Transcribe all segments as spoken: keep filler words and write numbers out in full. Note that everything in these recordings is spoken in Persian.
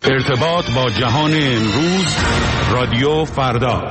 ارتباط با جهان امروز، رادیو فردا.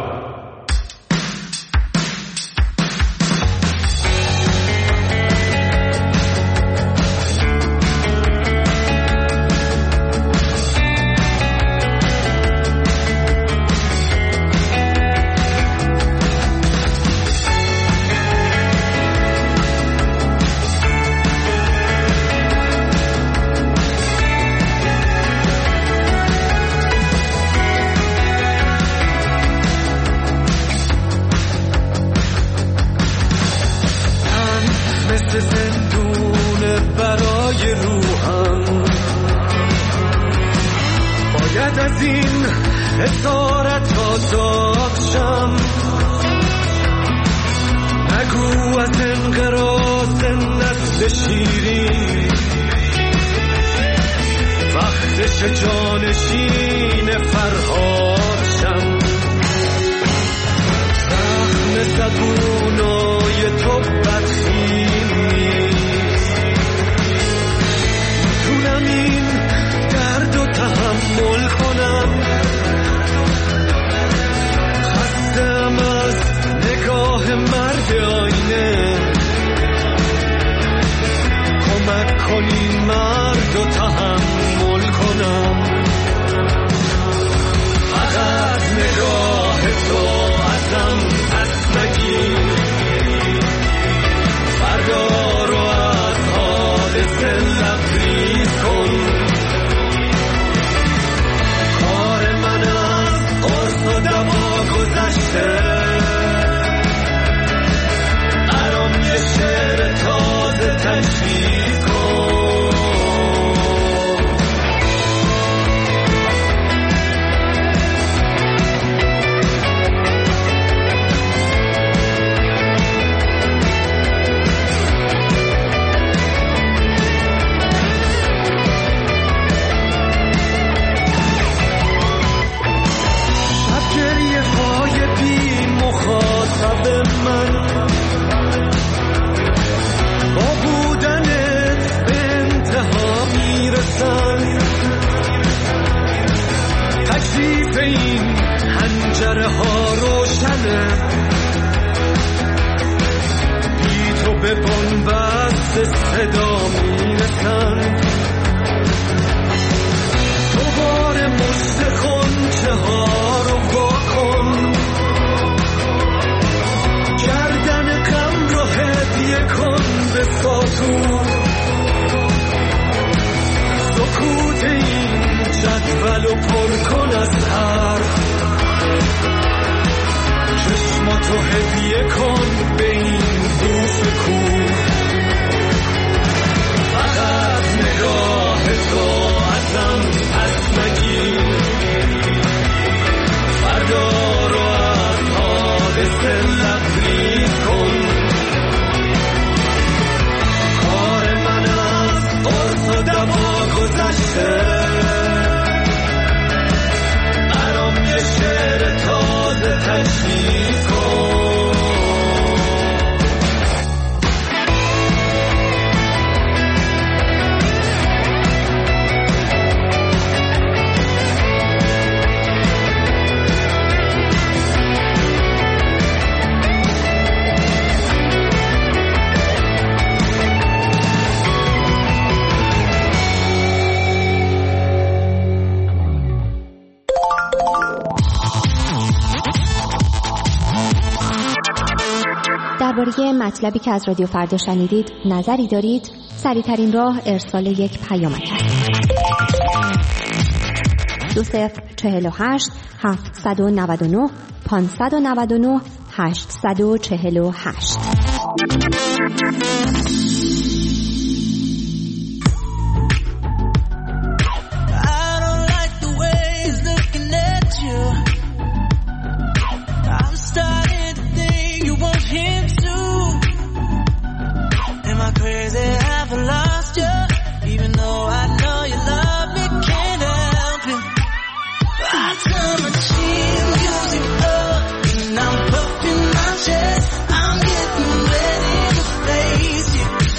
درباره مطلبی که از رادیو فردا شنیدید نظری دارید؟ سریع‌ترین راه ارسال یک پیامک است. دو صفر چهل و هشت هفتصد و نود و نه پانصد و نود و نه هشتصد و چهل و هشت. I'm puffing my chest, I'm getting ready to face you.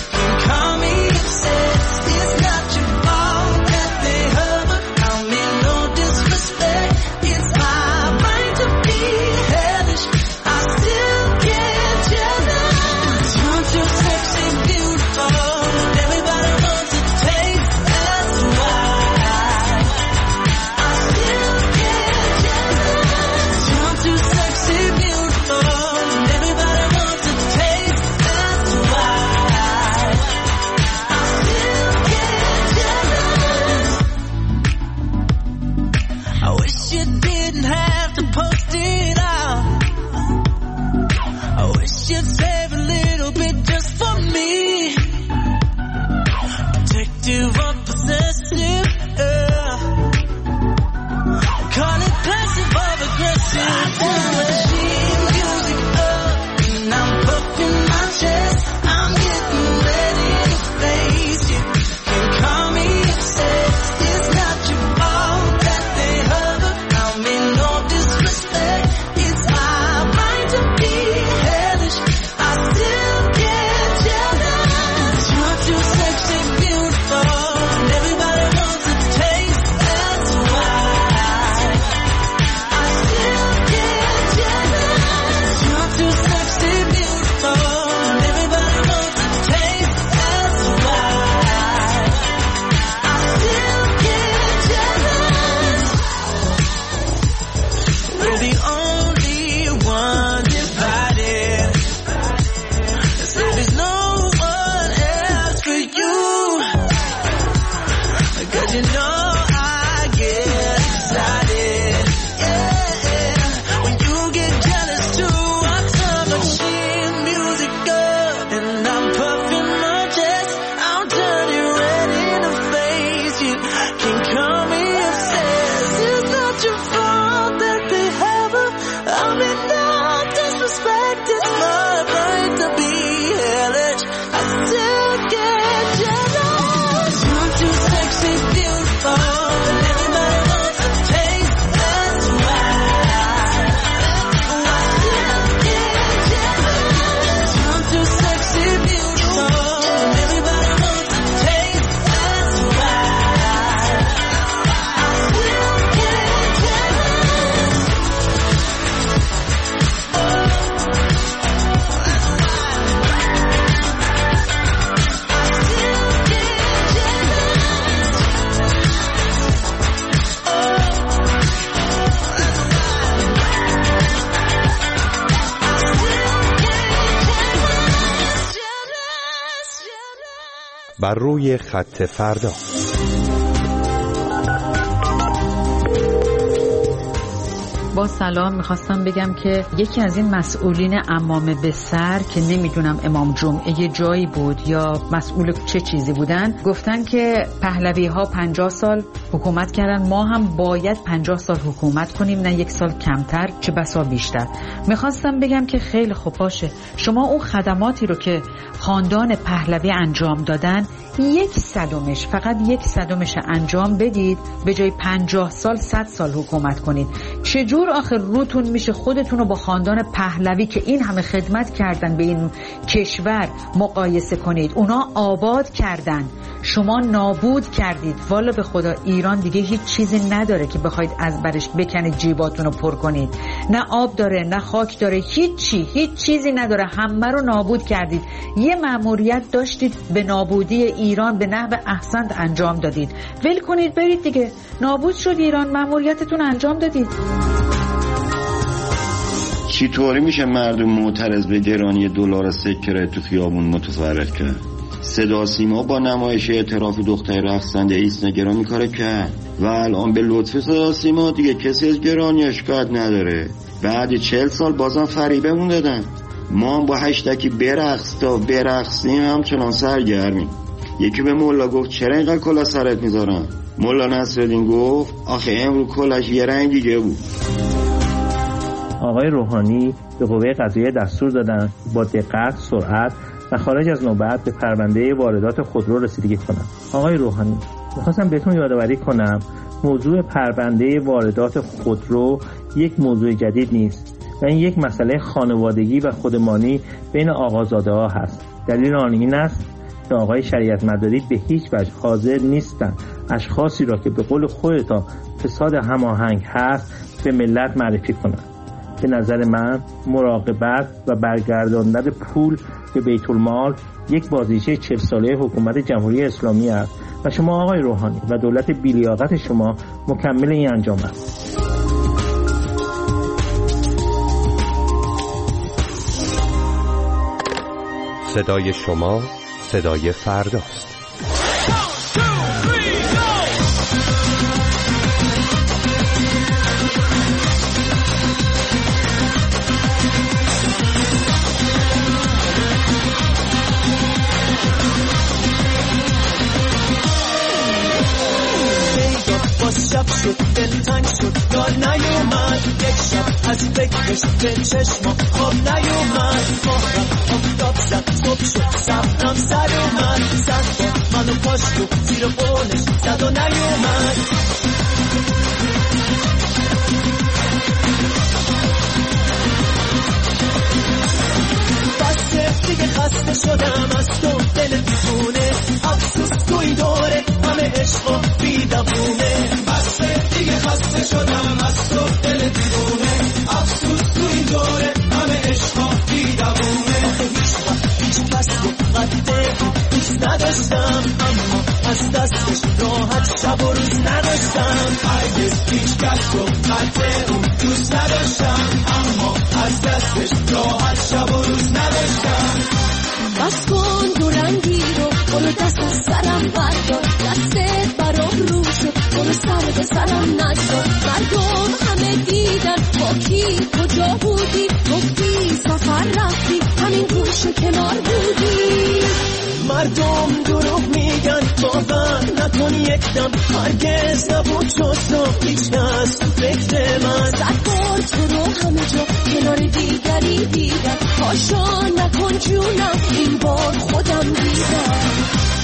بر روی خط فردا. با سلام، میخواستم بگم که یکی از این مسئولین عمامه به سر که نمیدونم امام جمعه جایی بود یا مسئول چه چیزی بودن، گفتن که پهلوی ها پنجاه سال حکومت کردن، ما هم باید پنجاه سال حکومت کنیم، نه یک سال کمتر چه بسا بیشتر. میخواستم بگم که خیلی خوب باشه، شما اون خدماتی رو که خاندان پهلوی انجام دادن یک صدمش، فقط یک صدمش انجام بدید، به جای پنجاه سال صد سال حکومت کنید. چجور آخر روتون میشه خودتون رو با خاندان پهلوی که این همه خدمت کردن به این کشور مقایسه کنید؟ اونا آباد کردن، شما نابود کردید. والا به خدا ایران دیگه هیچ چیزی نداره که بخواید از برش بکنید جیباتون رو پر کنید. نه آب داره، نه خاک داره، هیچی، هیچ چیزی نداره، همه رو نابود کردید. یه مأموریت داشتید به نابودی ایران به نحو احسن انجام دادید، ول کنید برید دیگه. نابود شد ایران، مأموریتتون انجام دادید. چطوری میشه مردم معترض به گرانی دلار سکه را تو خیابون متفرق کرد؟ صدا سیما با نمایش اعتراف دختر رقصنده ایسنا گرامی کار کرد و الان به لطف صدا سیما دیگه کسی از گرانی شکایت نداره. بعد چهل سال بازم فریبمون دادن. ما هم با هشتکی برقص تا برقصیم همچنان سرگرمیم. یکی به مولا گفت چرا اینقدر کلا سرت میذارن؟ مولا نصرالدین گفت آخه امروز کلاش یه رنگ دیگه بود. آقای روحانی به قوه قضاییه دستور دادن با دقت، سرعت و خارج از نوبت به پرونده واردات خودرو رسیدگی کنم. آقای روحانی، می‌خواستم بهتون یادآوری کنم موضوع پرونده واردات خودرو یک موضوع جدید نیست و این یک مسئله خانوادگی و خودمانی بین آقازاده‌ها هست. دلیل آن این است که آقای شریعت مداری به هیچ وجه حاضر نیستند اشخاصی را که به قول خودتا فساد هماهنگ هست به ملت معرفی کنند. به نظر من مراقبت و برگرداندن پول به بیت المال یک بازیچه چهل ساله حکومت جمهوری اسلامی است و شما آقای روحانی و دولت بی‌لیاقت شما مکمل این انجام است. صدای شما صدای فرداست. شب شد دلتنگ شد یار نیومد، یک شب از فکرش به چشما خواب نیومد. ماهرم آفتاب زد صبح شد صبرم سر اومد، زد با منو پاشت و زیر قولش زد و نیومد. بسته دیگه خسته شدم از تو دل دیوونه، افسوس توی دوره همه عشق و بیدبونه. بسته دیگه خسته شدم از تو دل دیوونه، افسوس توی دوره همه عشق و بیدبونه. هیچ وقت هیچ کس رو قده دوست نداشتم، اما از دستش راحت شب و روز نداشتم. هرگز هیچ کس رو قده اون دوست نداشتم، اما از دستش راحت شب و روز نداشتم. بس کن دو رنگی رو برو دست از سرم بردار، دستت برام رو شد برو سر به سرم نگذار. مردم همه دیدن با کی کجا بودی، گفتی سفر رفتی همین گوشه کنار بودی. مردم دروغ میگن باور نکن یک دم، هرگز نبود جز تو هیچ کس تو فکر من. صد بار تو رو همه جا کنار دیگری دیدم، پاشا نکن جونم این بار خودم دیدم.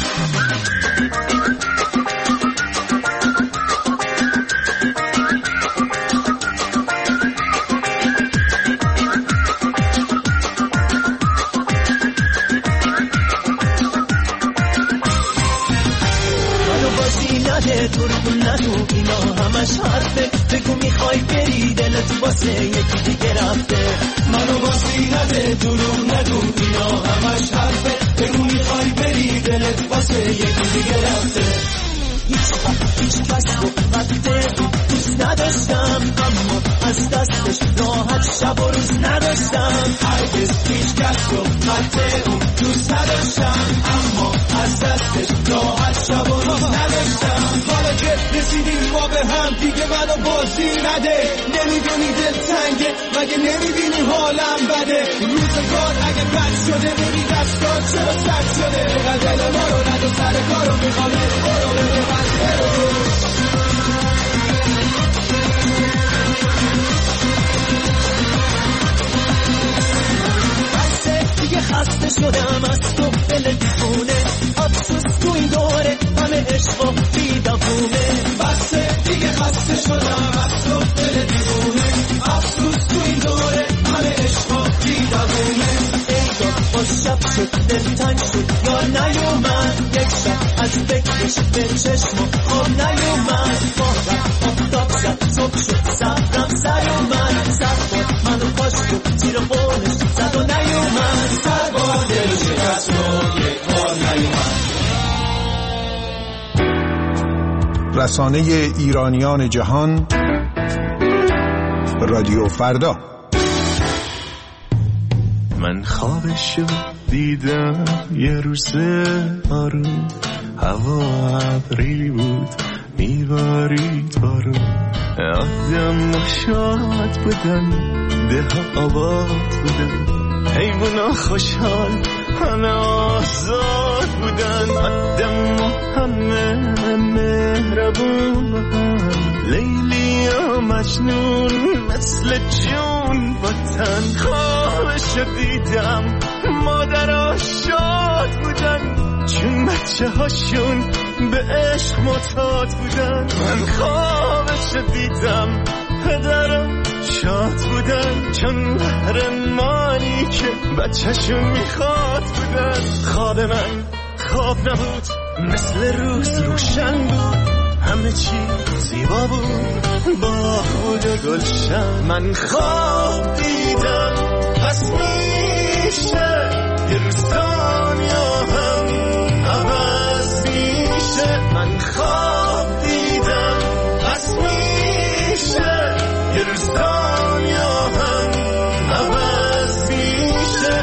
دروغ نگو اینا همش حرفه، بگو میخوای بری دلت واسه یکی دیگه رفته. منو باسی نده دروغ نگو اینا همش حرفه، بگو میخوای بری دلت واسه یکی دیگه رفته. هیچ وقت هیچ کس رو قده دوست نداشتم، اما از دستش راحت شب و روز نداشتم، هرگز هیچ کس رو خط اون دوست نداشتم، اما از دستش راحت شب و روز نداشتم. حالا که رسیدیم ما به هم دیگه منو بازی نده، نمیدونی دل تنگه مگه نمیبینی حالم بده، روزگار اگه بد شده ببین دستار چرا سرد شده، قدل ما رو ندو سر کارو میخوام برو بده بنده رو. دیگه خسته شدم از تو دل دیوونه، افسوس تو این دوره همه عشق و بیدوونه. بسه دیگه خسته شدم از تو دل دیوونه، افسوس تو این دوره همه عشق و بیدوونه. ایگا با شب شد دل تنگ شد یا نیومد، یک شب از فکرش به چشم خواب نیومد. ماه رفت آفتاب شد صبح شد صبرم سر اومد، سر بود منو کاشت و زیر قولش زد و نیومد، سر با دل شکست و یک بار نیومد. رسانه ایرانیان جهان، رادیو فردا. من خوابشو دیدم یه روز آروم، هوا ابری بود میبارید بارون، آدم شاد بودن ده آباد بودن، حیونا خوشحال همه آزاد بودن، آدم همه مهربون، لیلی و مجنون مثل جون باتن. خوابشو دیدم مادرها شاد بودن چون بچه هاشون به عشق معتاد بودن، من خوابشو دیدم پدرم شاد بودن چون قهرمانی که بچه‌شون میخواد بودن. خواب من خواب نبود مثل روز روشن بود، همه چی زیبا بود با خود گلشن. من خواب دیدم پس میشه یه روز دنیا هم عوض میشه، من خواب دیدم پس میشه یه روز دنیا هم عوض میشه.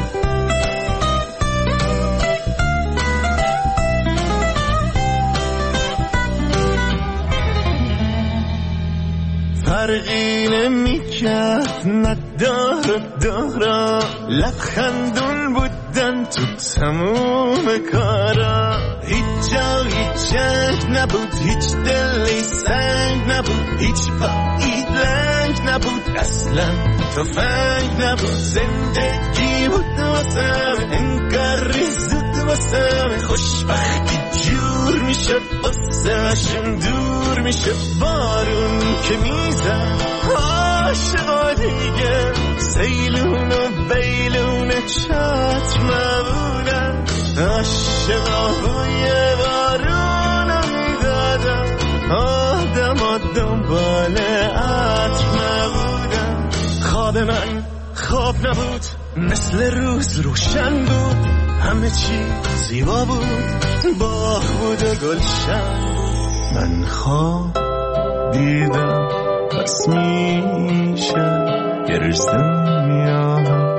فرقی نمیکرد نداره دارا، لبخندون بودن تو تموم کارا، هیچ جا هیچ جنگ نبود، هیچ دلی سنگ نبود، هیچ پایی لنگ نبود، اصلا تفنگ نبود. زندگی بود واسم انگاری زود واسم، خوشبختی جور میشد واسهشون دور میشه، بارون که میزن عاشقا دیگه سیلون و بیلون چتر نبودن، عاشقا بوی بارون رو میدادن، آدم ها دنبال عطر نبودن. خواب من خواب نبود مثل روز روشن بود، همه چی زیبا بود با خود گلشن. من خواب دیدم پس میشه یه روز دنیا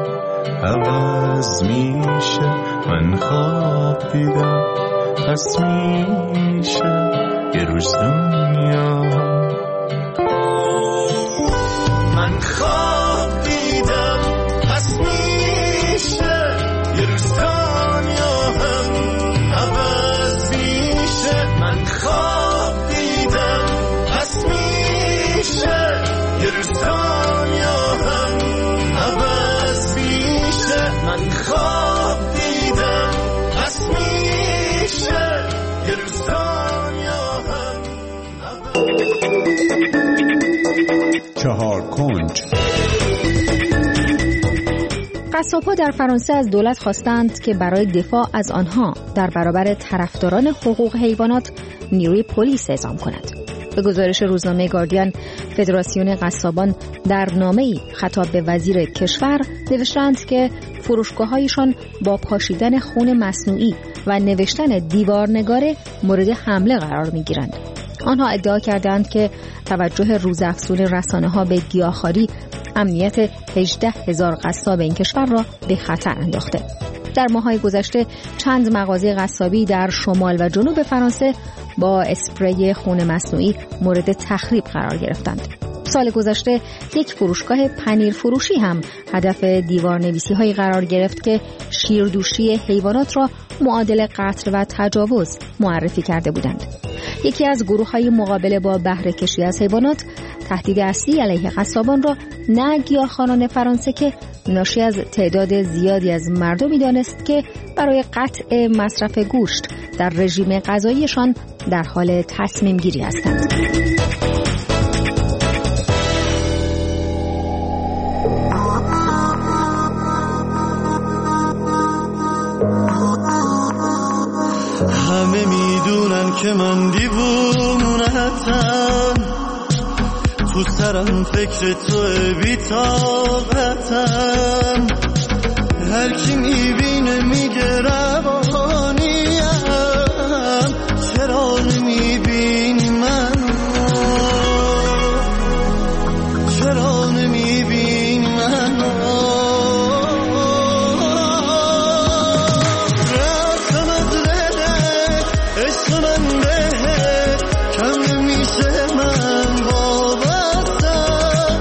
عوض میشه، من خواب دیدم پس میشه یه روز دنیا. من خواب دیدم پس میشه یه روز دنیا هم عوض میشه، من خواب دیدم پس میشه یه روز دنیا هم عوض میشه، من خواب دیدم پس میشه یه روز دنیا هم چهار کنج. قصاب‌ها در فرانسه از دولت خواستند که برای دفاع از آنها در برابر طرفداران حقوق حیوانات نیروی پلیس اعزام کند. به گزارش روزنامه گاردین، فدراسیون قصابان در نامه‌ای خطاب به وزیر کشور نوشتند که فروشگاه‌هایشان با پاشیدن خون مصنوعی و نوشتن دیوارنگاره مورد حمله قرار می‌گیرند. آنها ادعا کردند که توجه روزافزون رسانه‌ها به گیاهخواری امنیت هجده هزار قصاب این کشور را به خطر انداخته. در ماه‌های گذشته چند مغازه قصابی در شمال و جنوب فرانسه با اسپری خون مصنوعی مورد تخریب قرار گرفتند. سال گذشته یک فروشگاه پنیر فروشی هم هدف دیوارنویسی‌هایی قرار گرفت که شیردوشی حیوانات را معادل قتل و تجاوز معرفی کرده بودند. یکی از گروه‌های مقابله با بهره کشی از حیوانات تهدید اصلی علیه قصابان را نه گیاهخوانان فرانسه که ناشی از تعداد زیادی از مردمی دانست که برای قطع مصرف گوشت در رژیم غذاییشان در حال تصمیم گیری هستند. همه میدونن که من دیوونتم، تو سرم فکر تو بی‌طاقتم، هر کی میبینه میگه روانیم، چرا نمیبینی منو، چرا نمیبینی منو، رفتم از رهت عشق من بهت کم نمیشه من وابستم،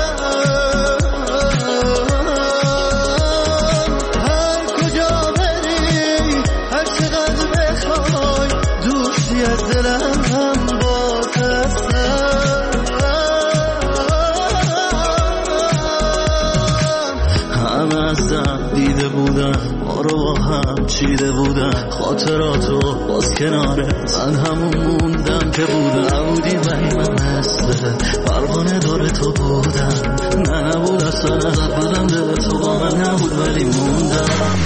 هر کجا بری هر چقدر بخوای دوستی از دلم هم باز هستم، همه از دم دیده بودن ما رو با هم چیده بودن، خاطراتو باز کناره من همون موندم که بودم، نبودی ولی من مثل پروانه داره تو بودم، نه نبود اصلا ازت بدم دل تو با من نبود ولی موندم.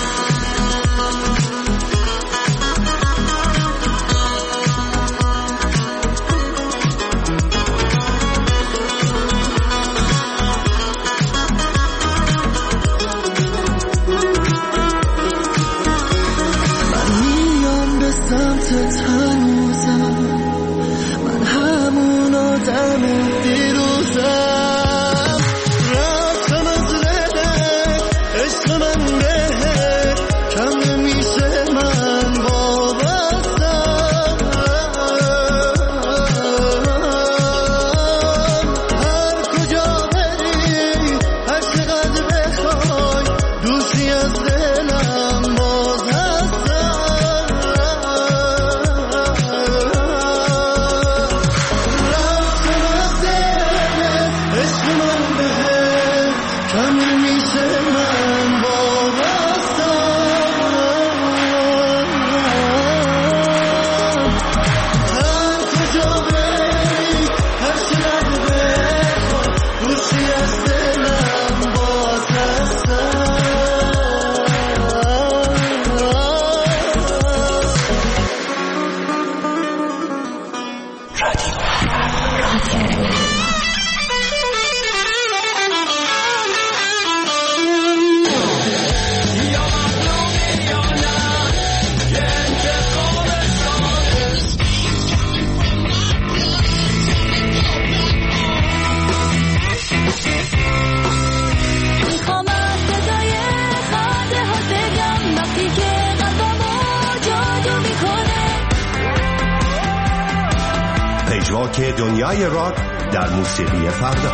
پژواک دنیای راک در موسیقی فردا.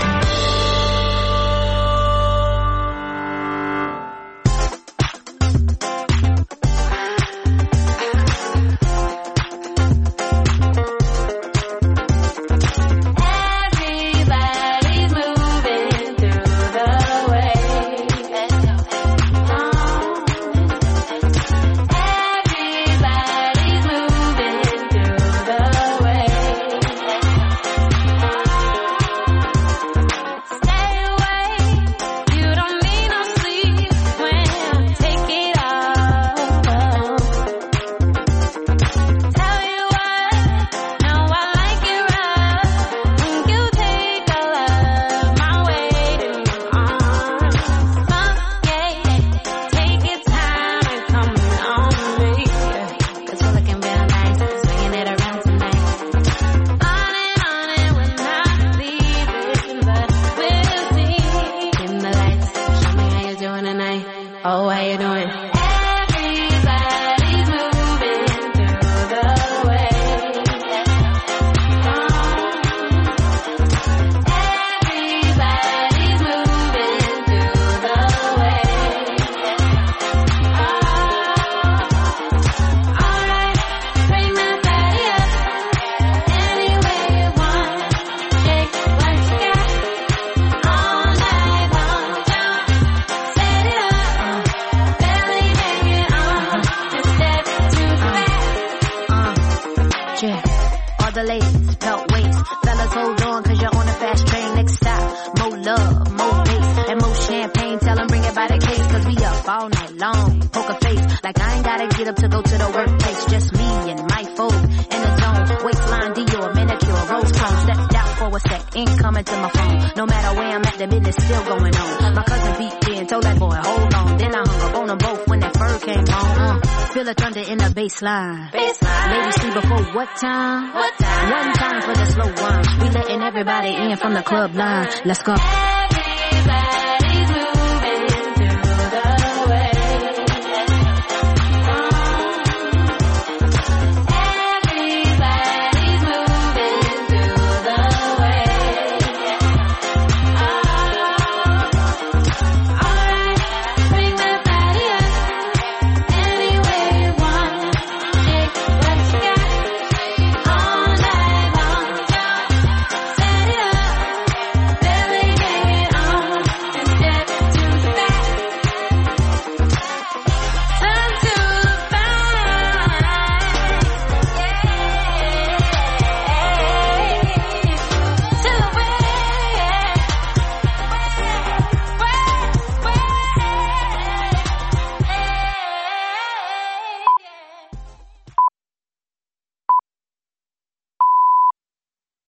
belt weights. Fellas, hold on, cause you're on a fast train. Next stop, more love, more bass, and more champagne. Tell them bring it by the case, cause we up all night long. Poker face, like I ain't gotta get up to go to the workplace. Just me and my folks in the zone. Waistline, Dior, manicure, rose chrome. Stepped out for a sec, ain't coming to my phone. No matter where I'm at, the business still going on. My cousin beat in, told that boy, hold on. Then I hung up on them both when that fur came on. Uh, feel the thunder in the baseline. Baseline. Ladies see before what time? What time? One time for the slow one. We letting everybody in from the club line. Let's go.